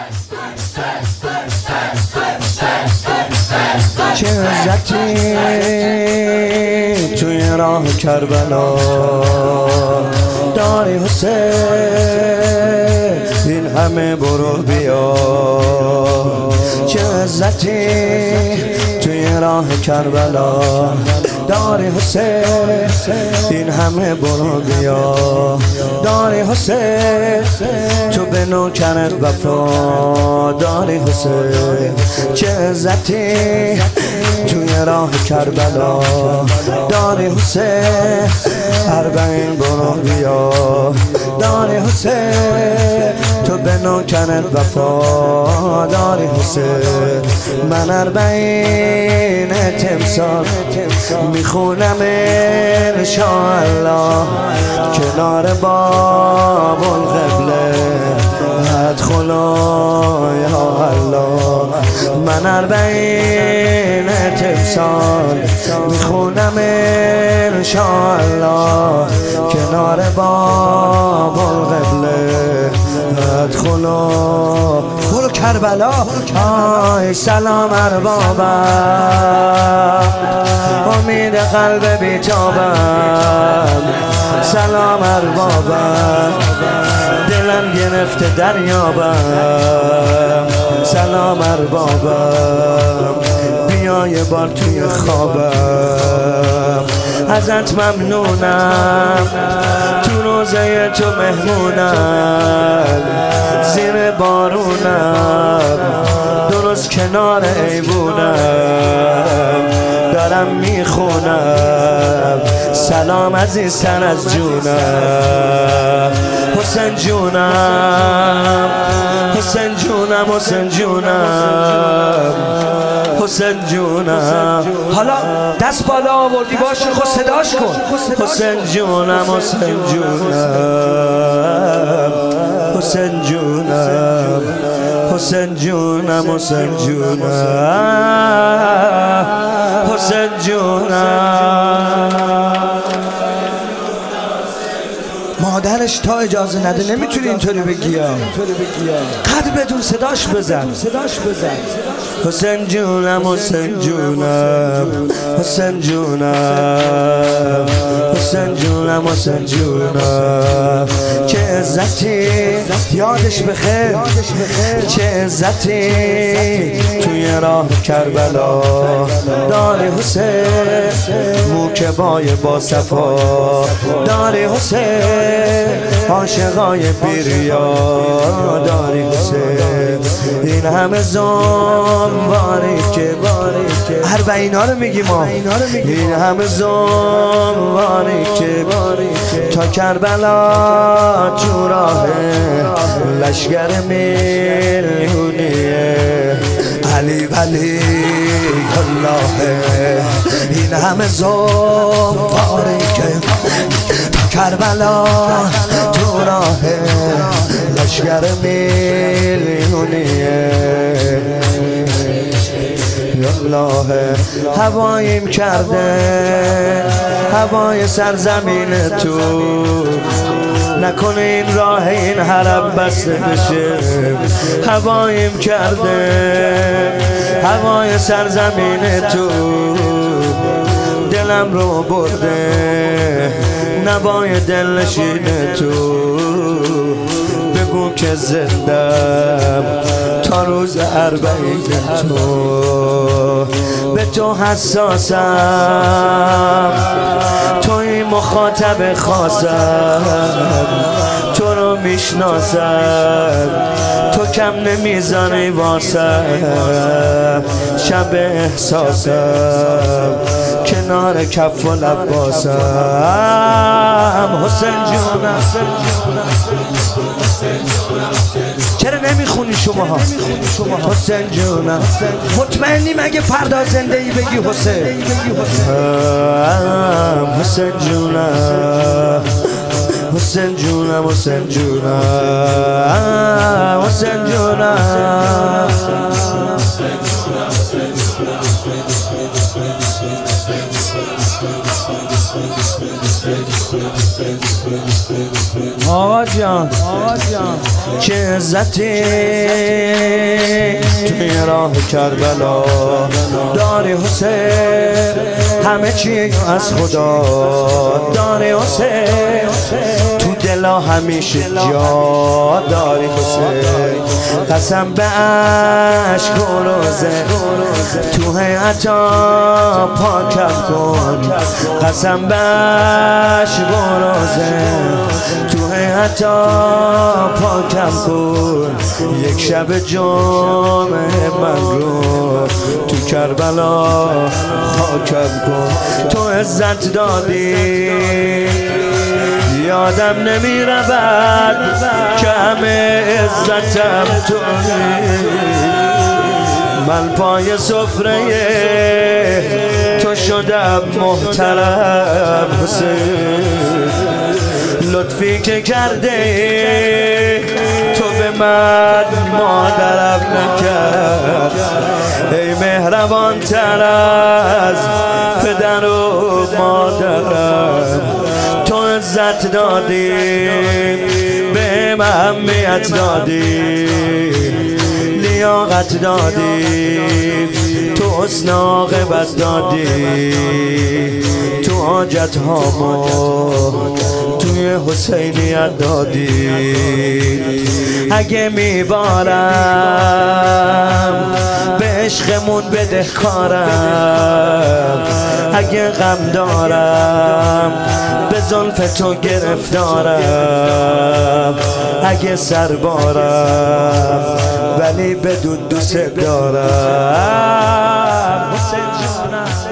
چه عزتی توی راه کربلا داری حسین، این همه برو بیا. چه عزتی توی راه کربلا داری حسین، این همه برو بیا. داری حسین تو به نوکرت وفا داری حسین. چه عزتی توی راه کربلا داری حسین، اربعین برو بیا. داری حسین تو به نوکرت وفا داری حسین. من اربعین تمثال میخونم انشاءالله کنار باب القبله ادخلا یا الله. من اربعین تمثال میخونم انشاءالله کنار باب القبله ادخلا. برو کربلا. آی سلام اربابم، امید قلب بیتابم. سلام اربابم، دلم گرفته دریابم. سلام اربابم، بیا یه بار توی خوابم. ازت ممنونم، تو روزه تو مهمونم. زیر بارونم درست کنار ایوونم دارم میخونم. سلام عزیزتر از جونم حسین جونم، حسین جونم، حسین جونم، حسین جونم. حالا دست بالا آوردی باشه خود صداش کن. حسین جونم، حسین جونم، حسین جونم، حسین جونم، حسین جونم، حسین جونم. مادرش تا اجازه نده نمیتونی اینطوری بگی. قد بدون صداش بزن. حسین جونم، حسین جونم، حسین جونم، حسین جونم، حسین جونم. چه عزتی یادش بخیر، چه عزتی توی راه کربلا داری حسین. موکبای با صفا داری حسین، عاشقای بیریا داری حسین. این همه ظلم باریکه اربعینا رو میگیم ما. این همه ظلم باریکه تا کربلا تو راه لشگر میلیونیه علی ولی الله. این همه ظلم باریکه تا کربلا تو راه لشگر میلیونیه الله. هواییم کرده هوای سرزمین تو، نکنه این راه این حرم بسته بشه. هواییم کرده هوای سرزمین تو، دلم رو برده نوای دلنشین تو. بگو که زندم تا روز اربعین تو. به تو حساسم، توی مخاطب خاصم، تو رو میشناسم، تو کم نمیزنی واسم. شب احساسم کنار کف و لباسم. حسین جونم. چرا نمیخونی شماها؟ حسین جونم. مطمئنی مگه فردا زنده ای بگی حسین؟ حسین جونم، حسین جونم، حسین جونم، حسین جونم. آقا جان چه عزتی توی راه کربلا داری حسین، همه چی از خدا داری حسین، تو دلا همیشه جا داری حسین. قسم به عشق و روزه تو حیعتا پاکم کن، قسم به عشق و روزه تو حیعتا پاکم کن. یک شب جمعه من رو تو کربلا خاکم کن. تو عزت دادی یادم نمی رود که همه عزتم تویی. من پای سفره تو شدم محترم حسین. لطفی که کرده تو به من مادرم نکرد، ای مهربان تر از پدر و مادرم. تو عزت دادی به اهمیت دادی، لیاقت دادی، تو حسن عاقبت دادی، تو حاجت هامو توی حسینیت دادی. اگه میبارم به عشقمون بدهکارم، اگه غم دارم به زلف تو گرفتارم، اگه سربارم ولی بدون دوست دارم حسین جانم.